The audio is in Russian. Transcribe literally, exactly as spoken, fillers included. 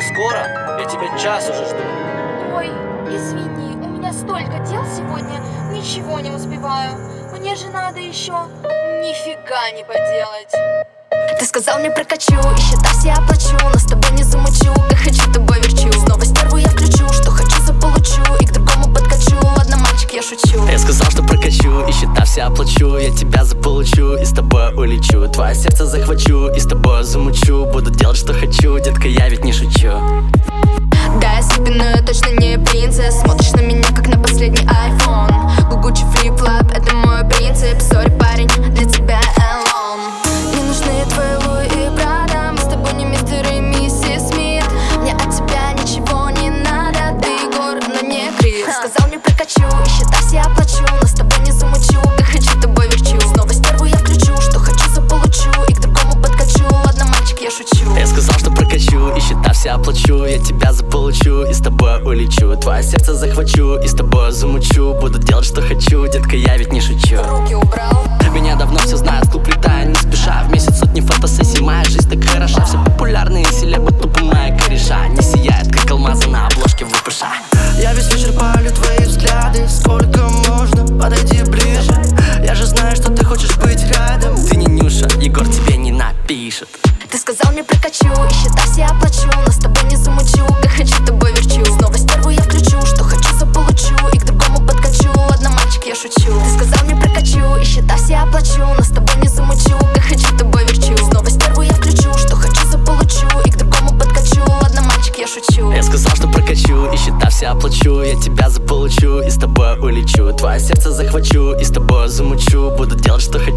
скоро? Я тебя час уже жду. Ой, извини, у меня столько дел сегодня, ничего не успеваю. Мне же надо еще нифига не поделать. Ты сказал мне прокачу, и считав я оплачу, но с тобой не замучу, как хочу тобой верчу. Снова стерву я включу, что хочу заполучу, и к другому подкачу. Ладно, мальчик, я шучу. Я сказал, что прокачу, и считав я оплачу. Я тебя заполучу, и с тобой улечу. Твое сердце захвачу, и с тобой замучу. Буду делать, что хочу, детка, я ведь не шучу. Да, я слепиную, точно не принцесс. Смотришь на меня, как на последний айфон. Гугучи флип-флап, это мой принцип. Сори, парень, для тебя элон. Не нужны твои Луи и Прада. Мы с тобой не мистер и миссис Смит. Мне от тебя ничего не надо. Ты гордо не крив. Сказал мне прокачу, и считав я оплачу, но с тобой не замучу, как хочу тобой верчу. Снова стерву я включу, что хочу заполучу, и к другому подкачу. Ладно, мальчик, я шучу. Я сказал, что прокачу, и считав я оплачу. Я тебя заполучу, и с тобой улечу. Твое сердце захвачу, и с тобой замучу. Буду делать, что хочу, детка, я ведь не шучу. Руки убрал. Меня давно все знают, клуб летаю не спеша. В месяц сотни фотосессий, моя жизнь так хороша. Все популярные селебы, тупо моя кореша. Не сияет, как алмазы на обложке ВПШ. Я весь вечер палю твои взгляды. Сколько можно, подойди ближе. Я же знаю, что ты хочешь быть рядом. Ты не Нюша, Егор тебе не напишет. Ты сказал мне прокачу, и считав я оплачу, но с тобой не замучу, как хочу тобой верчу. Снова стерву я включу, что хочу заполучу, и к другому подкачу. Ладно, мальчик, я шучу. Ты сказал мне прокачу, и считав я оплачу, но с тобой не замучу, как хочу тобой верчу. Снова стерву я включу, что хочу заполучу, и к другому подкачу. Ладно, мальчик, я шучу. Я сказал, что прокачу, и считав я оплачу. Я тебя заполучу, и с тобой улечу. Твое сердце захвачу, и с тобой замучу. Буду делать, что хочу.